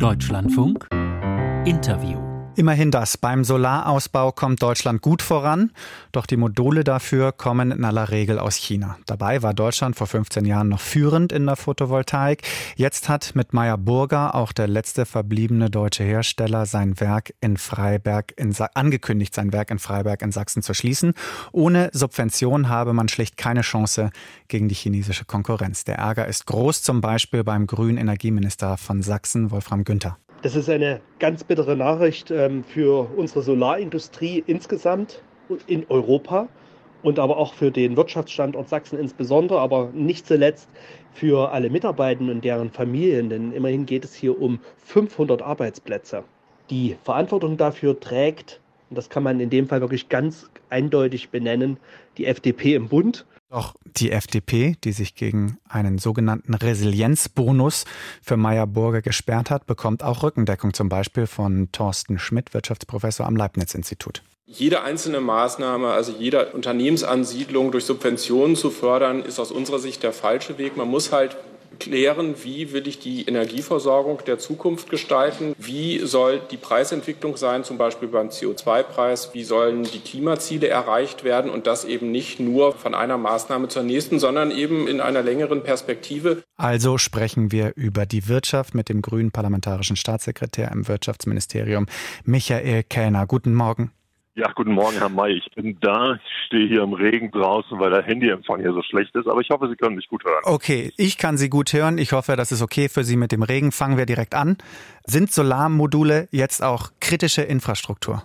Deutschlandfunk Interview. Immerhin das. Beim Solarausbau kommt Deutschland gut voran, doch die Module dafür kommen in aller Regel aus China. Dabei war Deutschland vor 15 Jahren noch führend in der Photovoltaik. Jetzt hat mit Meyer Burger auch der letzte verbliebene deutsche Hersteller sein Werk in Freiberg angekündigt, sein Werk in Freiberg in Sachsen zu schließen. Ohne Subvention habe man schlicht keine Chance gegen die chinesische Konkurrenz. Der Ärger ist groß, zum Beispiel beim grünen Energieminister von Sachsen, Wolfram Günther. Das ist eine ganz bittere Nachricht für unsere Solarindustrie insgesamt in Europa und aber auch für den Wirtschaftsstandort Sachsen insbesondere, aber nicht zuletzt für alle Mitarbeitenden und deren Familien, denn immerhin geht es hier um 500 Arbeitsplätze. Die Verantwortung dafür trägt, und das kann man in dem Fall wirklich ganz eindeutig benennen, die FDP im Bund. Doch die FDP, die sich gegen einen sogenannten Resilienzbonus für Meyer Burger gesperrt hat, bekommt auch Rückendeckung, zum Beispiel von Thorsten Schmidt, Wirtschaftsprofessor am Leibniz-Institut. Jede einzelne Maßnahme, also jede Unternehmensansiedlung durch Subventionen zu fördern, ist aus unserer Sicht der falsche Weg. Man muss halt klären, wie will ich die Energieversorgung der Zukunft gestalten, wie soll die Preisentwicklung sein, zum Beispiel beim CO2-Preis, wie sollen die Klimaziele erreicht werden und das eben nicht nur von einer Maßnahme zur nächsten, sondern eben in einer längeren Perspektive. Also sprechen wir über die Wirtschaft mit dem grünen parlamentarischen Staatssekretär im Wirtschaftsministerium, Michael Kellner. Guten Morgen. Ja, guten Morgen, Herr May. Ich bin da. Ich stehe hier im Regen draußen, weil der Handyempfang hier so schlecht ist. Aber ich hoffe, Sie können mich gut hören. Okay, ich kann Sie gut hören. Ich hoffe, das ist okay für Sie mit dem Regen. Fangen wir direkt an. Sind Solarmodule jetzt auch kritische Infrastruktur?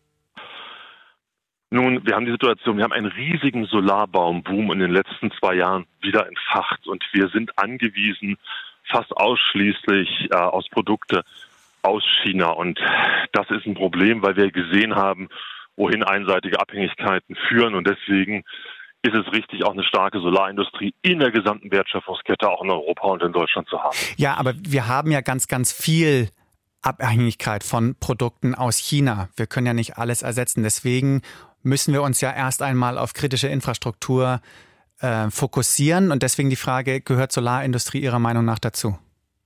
Nun, wir haben die Situation, wir haben einen riesigen Solarbaumboom in den letzten 2 Jahren wieder entfacht. Und wir sind angewiesen, fast ausschließlich aus Produkte aus China. Und das ist ein Problem, weil wir gesehen haben, wohin einseitige Abhängigkeiten führen. Und deswegen ist es richtig, auch eine starke Solarindustrie in der gesamten Wertschöpfungskette auch in Europa und in Deutschland zu haben. Ja, aber wir haben ja ganz, ganz viel Abhängigkeit von Produkten aus China. Wir können ja nicht alles ersetzen. Deswegen müssen wir uns ja erst einmal auf kritische Infrastruktur fokussieren. Und deswegen die Frage, gehört Solarindustrie Ihrer Meinung nach dazu?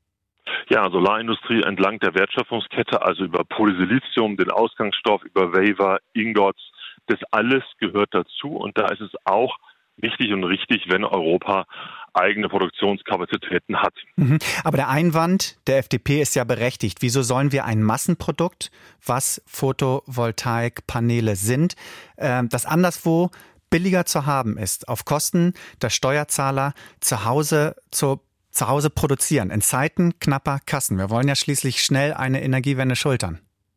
Ja, Solarindustrie entlang der Wertschöpfungskette, also über Polysilizium, den Ausgangsstoff, über Wafer, Ingots, das alles gehört dazu. Und da ist es auch wichtig und richtig, wenn Europa eigene Produktionskapazitäten hat. Aber der Einwand der FDP ist ja berechtigt. Wieso sollen wir ein Massenprodukt, was Photovoltaikpaneele sind, das anderswo billiger zu haben ist, auf Kosten der Steuerzahler zu Hause produzieren, in Zeiten knapper Kassen? Wir wollen ja schließlich schnell eine Energiewende schultern.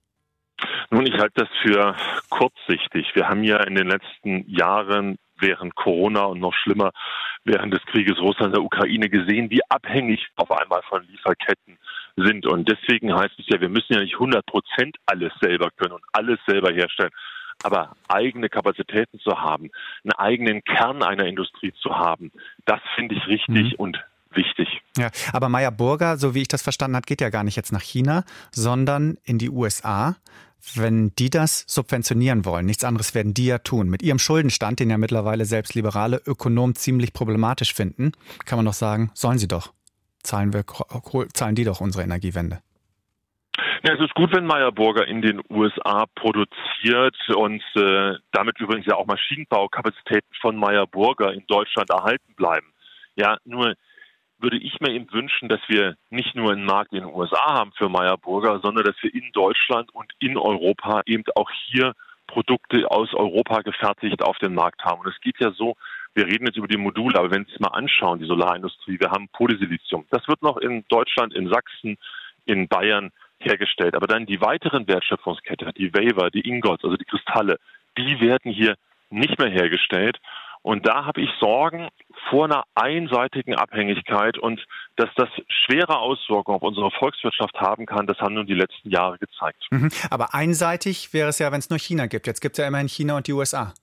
Nun, ich halte das für kurzsichtig. Wir haben ja in den letzten Jahren während Corona und noch schlimmer während des Krieges Russland der Ukraine gesehen, wie abhängig auf einmal von Lieferketten sind. Und deswegen heißt es ja, wir müssen ja nicht 100% alles selber können und alles selber herstellen. Aber eigene Kapazitäten zu haben, einen eigenen Kern einer Industrie zu haben, das finde ich richtig und wichtig. Ja, aber Meyer Burger, so wie ich das verstanden habe, geht ja gar nicht jetzt nach China, sondern in die USA. Wenn die das subventionieren wollen, nichts anderes werden die ja tun. Mit ihrem Schuldenstand, den ja mittlerweile selbst liberale Ökonomen ziemlich problematisch finden, kann man doch sagen, sollen sie doch. Zahlen die doch unsere Energiewende. Ja, es ist gut, wenn Meyer Burger in den USA produziert und damit übrigens ja auch Maschinenbaukapazitäten von Meyer Burger in Deutschland erhalten bleiben. Ja, nur würde ich mir eben wünschen, dass wir nicht nur einen Markt in den USA haben für Meyer Burger, sondern dass wir in Deutschland und in Europa eben auch hier Produkte aus Europa gefertigt auf den Markt haben. Und es geht ja so, wir reden jetzt über die Module, aber wenn Sie es mal anschauen, die Solarindustrie, wir haben Polysilizium. Das wird noch in Deutschland, in Sachsen, in Bayern hergestellt. Aber dann die weiteren Wertschöpfungskette, die Wafer, die Ingots, also die Kristalle, die werden hier nicht mehr hergestellt. Und da habe ich Sorgen vor einer einseitigen Abhängigkeit und dass das schwere Auswirkungen auf unsere Volkswirtschaft haben kann, das haben nun die letzten Jahre gezeigt. Aber einseitig wäre es ja, wenn es nur China gibt. Jetzt gibt es ja immerhin China und die USA.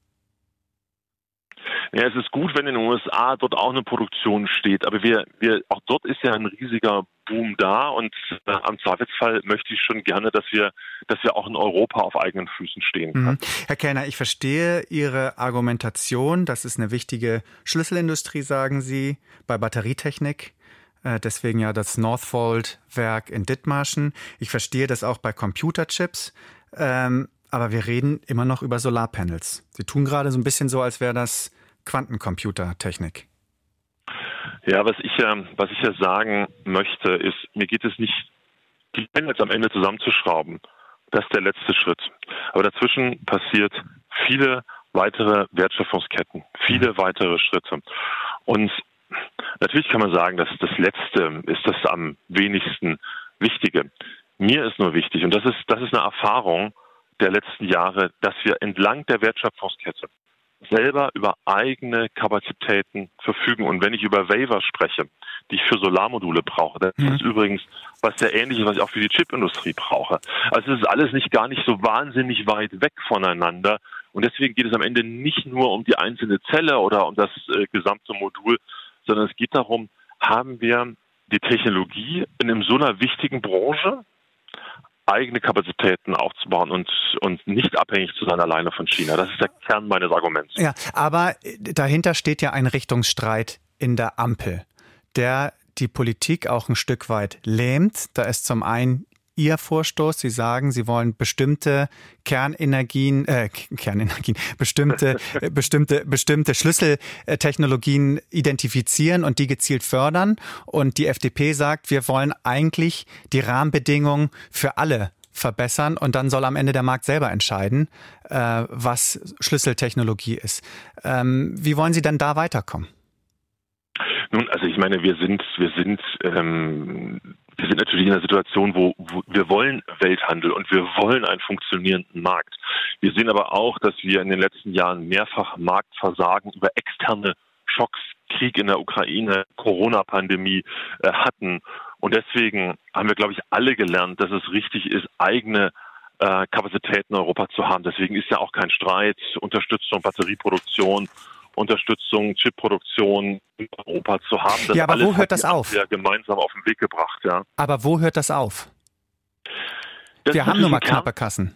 Ja, es ist gut, wenn in den USA dort auch eine Produktion steht, aber auch dort ist ja ein riesiger Boom da und am Zweifelsfall möchte ich schon gerne, dass wir auch in Europa auf eigenen Füßen stehen können. Herr Kellner, ich verstehe Ihre Argumentation. Das ist eine wichtige Schlüsselindustrie, sagen Sie, bei Batterietechnik. Deswegen ja das Northvolt-Werk in Dithmarschen. Ich verstehe das auch bei Computerchips. Aber wir reden immer noch über Solarpanels. Sie tun gerade so ein bisschen so, als wäre das Quantencomputertechnik. Ja, was ich ja sagen möchte, ist, mir geht es nicht, die Panels am Ende zusammenzuschrauben. Das ist der letzte Schritt. Aber dazwischen passiert viele weitere Wertschöpfungsketten, viele weitere Schritte. Und natürlich kann man sagen, dass das Letzte ist das am wenigsten Wichtige. Mir ist nur wichtig, und das ist eine Erfahrung der letzten Jahre, dass wir entlang der Wertschöpfungskette selber über eigene Kapazitäten verfügen. Und wenn ich über Waiver spreche, die ich für Solarmodule brauche, das ist übrigens was sehr Ähnliches, was ich auch für die Chipindustrie brauche. Also es ist alles gar nicht so wahnsinnig weit weg voneinander. Und deswegen geht es am Ende nicht nur um die einzelne Zelle oder um das gesamte Modul, sondern es geht darum, haben wir die Technologie in so einer wichtigen Branche, eigene Kapazitäten aufzubauen und nicht abhängig zu sein alleine von China. Das ist der Kern meines Arguments. Ja, aber dahinter steht ja ein Richtungsstreit in der Ampel, der die Politik auch ein Stück weit lähmt. Da ist zum einen Ihr Vorstoß. Sie sagen, Sie wollen bestimmte bestimmte Schlüsseltechnologien identifizieren und die gezielt fördern. Und die FDP sagt, wir wollen eigentlich die Rahmenbedingungen für alle verbessern und dann soll am Ende der Markt selber entscheiden, was Schlüsseltechnologie ist. Wie wollen Sie denn da weiterkommen? Nun, also ich meine, wir sind natürlich in einer Situation, wo wir wollen Welthandel und wir wollen einen funktionierenden Markt. Wir sehen aber auch, dass wir in den letzten Jahren mehrfach Marktversagen über externe Schocks, Krieg in der Ukraine, Corona-Pandemie hatten. Und deswegen haben wir, glaube ich, alle gelernt, dass es richtig ist, eigene Kapazitäten in Europa zu haben. Deswegen ist ja auch kein Streit, Unterstützung, Batterieproduktion, Unterstützung, Chipproduktion in Europa zu haben. Das ja, aber alles wo hört das auf? Ja, gemeinsam auf den Weg gebracht, ja. Aber wo hört das auf? Wir haben nur mal knappe Kassen.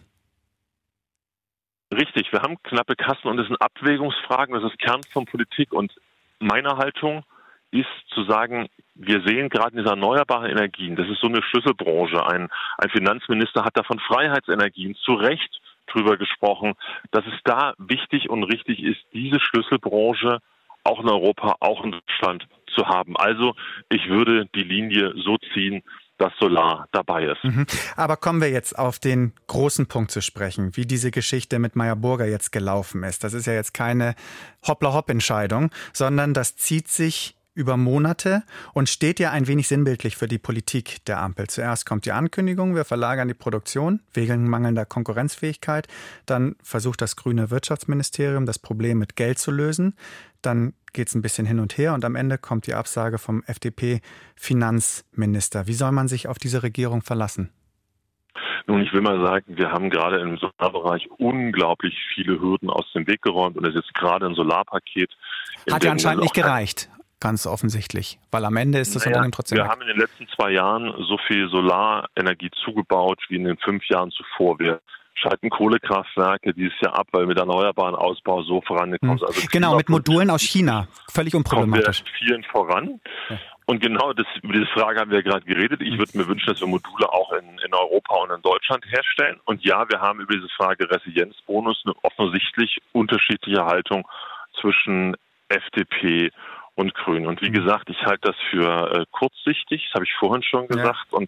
Richtig, wir haben knappe Kassen und es sind Abwägungsfragen, das ist Kern von Politik. Und meine Haltung ist zu sagen, wir sehen gerade in dieser erneuerbaren Energien, das ist so eine Schlüsselbranche. Ein Finanzminister hat da von Freiheitsenergien zu Recht drüber gesprochen, dass es da wichtig und richtig ist, diese Schlüsselbranche auch in Europa, auch in Deutschland zu haben. Also ich würde die Linie so ziehen, dass Solar dabei ist. Aber kommen wir jetzt auf den großen Punkt zu sprechen, wie diese Geschichte mit Meyer Burger jetzt gelaufen ist. Das ist ja jetzt keine Hoppla-Hopp-Entscheidung, sondern das zieht sich über Monate und steht ja ein wenig sinnbildlich für die Politik der Ampel. Zuerst kommt die Ankündigung, wir verlagern die Produktion wegen mangelnder Konkurrenzfähigkeit. Dann versucht das grüne Wirtschaftsministerium, das Problem mit Geld zu lösen. Dann geht es ein bisschen hin und her und am Ende kommt die Absage vom FDP-Finanzminister. Wie soll man sich auf diese Regierung verlassen? Nun, ich will mal sagen, wir haben gerade im Solarbereich unglaublich viele Hürden aus dem Weg geräumt und es ist gerade ein Solarpaket. Hat ja anscheinend nicht gereicht. Ganz offensichtlich, weil am Ende ist das Unternehmen trotzdem Wir haben in den letzten 2 Jahren so viel Solarenergie zugebaut wie in den 5 Jahren zuvor. Wir schalten Kohlekraftwerke dieses Jahr ab, weil mit erneuerbaren Ausbau so vorangekommen ist. Also genau, mit Modulen aus China. Völlig unproblematisch. Kommen wir vielen voran. Ja. Und genau über diese Frage haben wir gerade geredet. Ich würde mir wünschen, dass wir Module auch in Europa und in Deutschland herstellen. Und ja, wir haben über diese Frage Resilienzbonus eine offensichtlich unterschiedliche Haltung zwischen FDP und Grün. Und wie gesagt, ich halte das für kurzsichtig, das habe ich vorhin schon gesagt. Ja. Und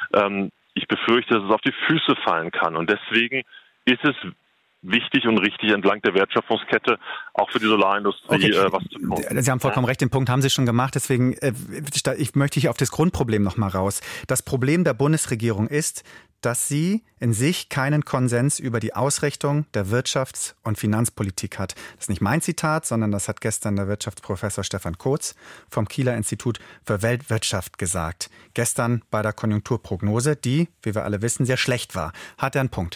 ich befürchte, dass es auf die Füße fallen kann. Und deswegen ist es wichtig und richtig, entlang der Wertschöpfungskette auch für die Solarindustrie was zu tun. Sie haben vollkommen recht, den Punkt haben Sie schon gemacht. Deswegen möchte ich auf das Grundproblem noch mal raus. Das Problem der Bundesregierung ist, dass sie in sich keinen Konsens über die Ausrichtung der Wirtschafts- und Finanzpolitik hat. Das ist nicht mein Zitat, sondern das hat gestern der Wirtschaftsprofessor Stefan Kotz vom Kieler Institut für Weltwirtschaft gesagt. Gestern bei der Konjunkturprognose, die, wie wir alle wissen, sehr schlecht war. Hat er einen Punkt?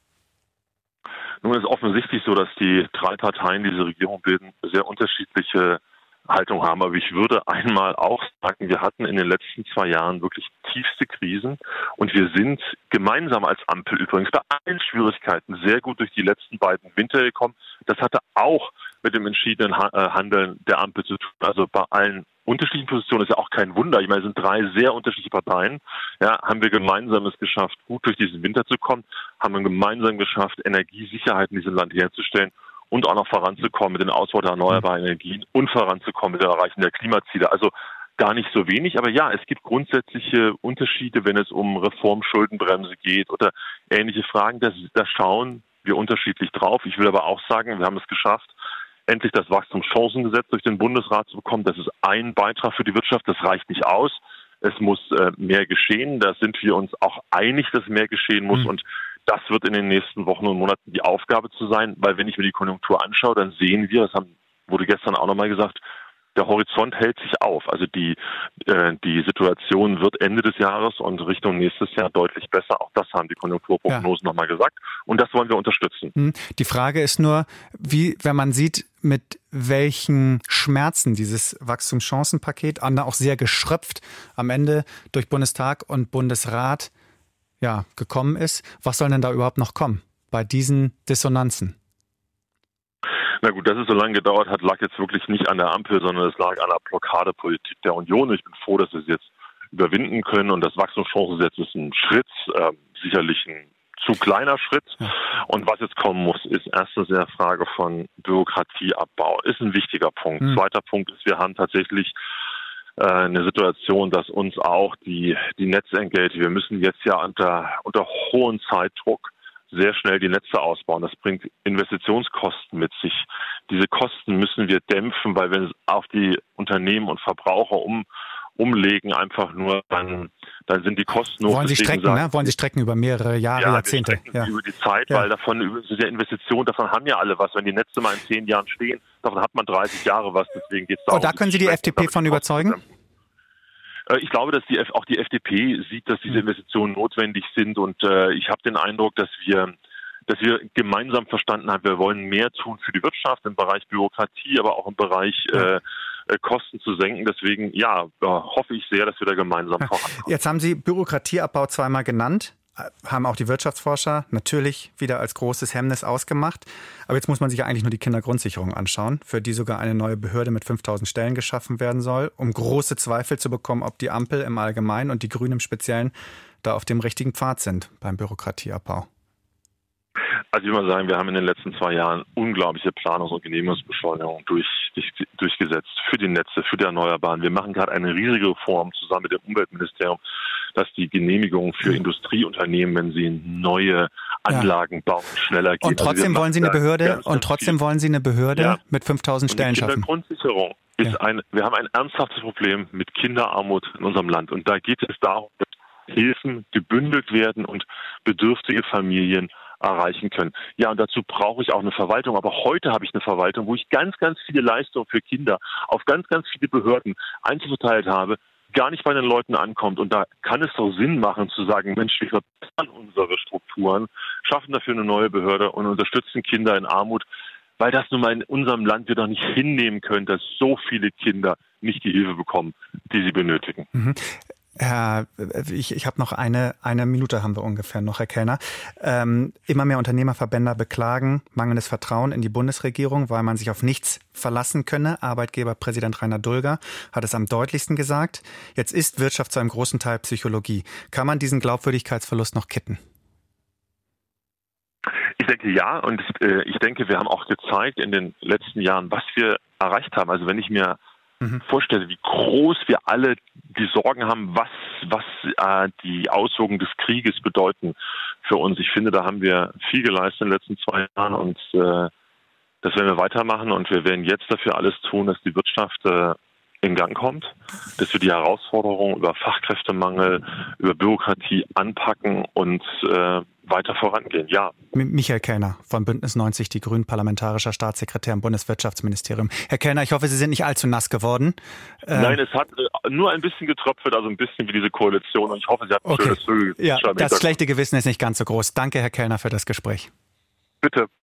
Nun ist offensichtlich so, dass die 3 Parteien, die diese Regierung bilden, sehr unterschiedliche Haltung haben. Aber ich würde einmal auch sagen, wir hatten in den letzten 2 Jahren wirklich tiefste Krisen und wir sind gemeinsam als Ampel übrigens bei allen Schwierigkeiten sehr gut durch die letzten beiden Winter gekommen. Das hatte auch mit dem entschiedenen Handeln der Ampel zu tun. Also bei allen unterschiedlichen Positionen ist ja auch kein Wunder. Ich meine, es sind 3 sehr unterschiedliche Parteien. Ja, haben wir gemeinsam es geschafft, gut durch diesen Winter zu kommen, haben wir gemeinsam geschafft, Energiesicherheit in diesem Land herzustellen und auch noch voranzukommen mit dem Ausbau der erneuerbaren Energien und voranzukommen mit dem Erreichen der Klimaziele. Also gar nicht so wenig, aber ja, es gibt grundsätzliche Unterschiede, wenn es um Reformschuldenbremse geht oder ähnliche Fragen. Da schauen wir unterschiedlich drauf. Ich will aber auch sagen, wir haben es geschafft, endlich das Wachstumschancengesetz durch den Bundesrat zu bekommen. Das ist ein Beitrag für die Wirtschaft. Das reicht nicht aus. Es muss mehr geschehen. Da sind wir uns auch einig, dass mehr geschehen muss. Und das wird in den nächsten Wochen und Monaten die Aufgabe zu sein, weil wenn ich mir die Konjunktur anschaue, dann sehen wir, wurde gestern auch nochmal gesagt, der Horizont hält sich auf. Also die Situation wird Ende des Jahres und Richtung nächstes Jahr deutlich besser. Auch das haben die Konjunkturprognosen nochmal gesagt. Und das wollen wir unterstützen. Die Frage ist nur, wenn man sieht, mit welchen Schmerzen dieses Wachstumschancenpaket, auch sehr geschröpft am Ende durch Bundestag und Bundesrat gekommen ist. Was soll denn da überhaupt noch kommen bei diesen Dissonanzen? Na gut, dass es so lange gedauert hat, lag jetzt wirklich nicht an der Ampel, sondern es lag an der Blockadepolitik der Union. Ich bin froh, dass wir es jetzt überwinden können. Und das Wachstumschancengesetz ist ein Schritt, sicherlich ein zu kleiner Schritt. Und was jetzt kommen muss, ist erstens der Frage von Bürokratieabbau. Ist ein wichtiger Punkt. Zweiter Punkt ist, wir haben tatsächlich eine Situation, dass uns auch die Netzentgelte, wir müssen jetzt ja unter hohem Zeitdruck sehr schnell die Netze ausbauen. Das bringt Investitionskosten mit sich. Diese Kosten müssen wir dämpfen, weil wenn es auf die Unternehmen und Verbraucher umlegen, einfach nur, dann sind die Kosten hoch. Wollen Sie strecken, ne? Wollen Sie strecken über mehrere Jahre, Jahrzehnte? Ja, über die Zeit, weil der Investition, davon haben ja alle was. Wenn die Netze mal in 10 Jahren stehen, davon hat man 30 Jahre was. Deswegen geht's da. Da können Sie die FDP von überzeugen? Ich glaube, dass auch die FDP sieht, dass diese Investitionen notwendig sind und ich habe den Eindruck, dass wir gemeinsam verstanden haben, wir wollen mehr tun für die Wirtschaft im Bereich Bürokratie, aber auch im Bereich Kosten zu senken. Deswegen, hoffe ich sehr, dass wir da gemeinsam vorankommen. Jetzt haben Sie Bürokratieabbau zweimal genannt, haben auch die Wirtschaftsforscher natürlich wieder als großes Hemmnis ausgemacht. Aber jetzt muss man sich ja eigentlich nur die Kindergrundsicherung anschauen, für die sogar eine neue Behörde mit 5.000 Stellen geschaffen werden soll, um große Zweifel zu bekommen, ob die Ampel im Allgemeinen und die Grünen im Speziellen da auf dem richtigen Pfad sind beim Bürokratieabbau. Also ich würde mal sagen, wir haben in den letzten 2 Jahren unglaubliche Planungs- und Genehmigungsbeschleunigung durchgesetzt für die Netze, für die Erneuerbaren. Wir machen gerade eine riesige Reform zusammen mit dem Umweltministerium, dass die Genehmigung für Industrieunternehmen, wenn sie neue Anlagen bauen, schneller geht. Und trotzdem wollen Sie eine Behörde, mit 5.000 Stellen schaffen. Die Kindergrundsicherung ist wir haben ein ernsthaftes Problem mit Kinderarmut in unserem Land. Und da geht es darum, dass Hilfen gebündelt werden und bedürftige Familien erreichen können. Ja, und dazu brauche ich auch eine Verwaltung. Aber heute habe ich eine Verwaltung, wo ich ganz, ganz viele Leistungen für Kinder auf ganz, ganz viele Behörden einzuverteilt habe, gar nicht bei den Leuten ankommt. Und da kann es doch Sinn machen zu sagen, Mensch, wir verbessern unsere Strukturen, schaffen dafür eine neue Behörde und unterstützen Kinder in Armut, weil das nun mal in unserem Land wir doch nicht hinnehmen können, dass so viele Kinder nicht die Hilfe bekommen, die sie benötigen. Ich habe noch eine Minute haben wir ungefähr noch, Herr Kellner. Immer mehr Unternehmerverbände beklagen mangelndes Vertrauen in die Bundesregierung, weil man sich auf nichts verlassen könne. Arbeitgeberpräsident Rainer Dulger hat es am deutlichsten gesagt. Jetzt ist Wirtschaft zu einem großen Teil Psychologie. Kann man diesen Glaubwürdigkeitsverlust noch kitten? Ich denke ja, und ich denke, wir haben auch gezeigt in den letzten Jahren, was wir erreicht haben. Also wenn ich mir vorstelle, wie groß wir alle die Sorgen haben, was die Auswirkungen des Krieges bedeuten für uns. Ich finde, da haben wir viel geleistet in den letzten 2 Jahren und das werden wir weitermachen und wir werden jetzt dafür alles tun, dass die Wirtschaft in Gang kommt, dass wir die Herausforderungen über Fachkräftemangel, über Bürokratie anpacken und weiter vorangehen, ja. Michael Kellner von Bündnis 90, die Grünen, parlamentarischer Staatssekretär im Bundeswirtschaftsministerium. Herr Kellner, ich hoffe, Sie sind nicht allzu nass geworden. Nein, es hat nur ein bisschen getröpfelt, also ein bisschen wie diese Koalition und ich hoffe, Sie hatten ein schönes Vögel. Ja, das schlechte Gewissen ist nicht ganz so groß. Danke, Herr Kellner, für das Gespräch. Bitte.